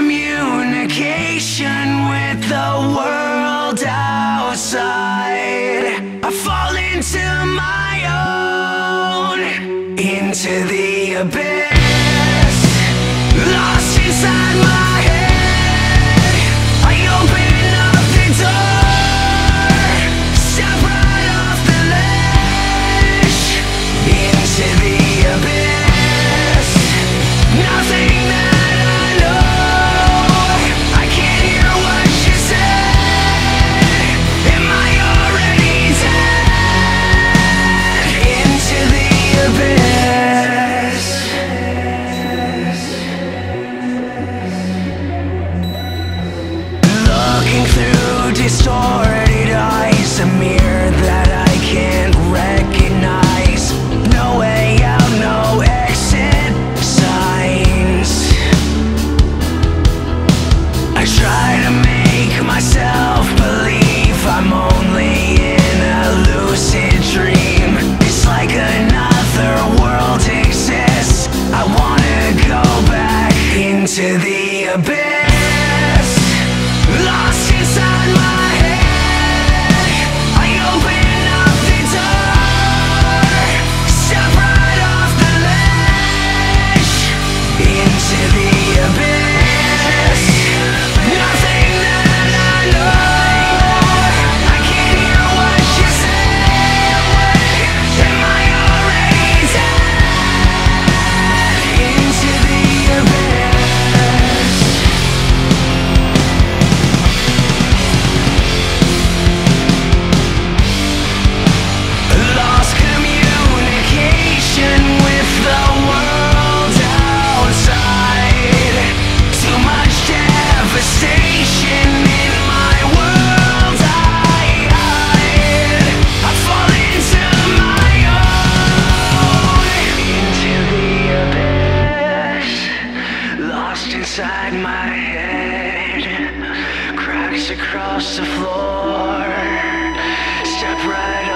communication with the world outside. I fall into my own, into the abyss, lost inside my head. I open up the door, step right off the ledge, into the abyss. Nothing that I know, I can't hear what you said. Am I already dead? Into the abyss. Looking through distorted eyes, a mirror that I can't recognize. No way out, no exit signs. I try to make myself believe I'm only in a lucid dream. It's like another world exists. I wanna go back into the abyss, lost inside my head. I open up the door, step right off the ledge, into the abyss. Nothing that I know, I can't hear what you say. Am I already dead? Into the abyss. Lost communication with the world outside. Too much devastation in my world I hide. I fall into my own, into the abyss, lost inside my head, cracks across the floor, step right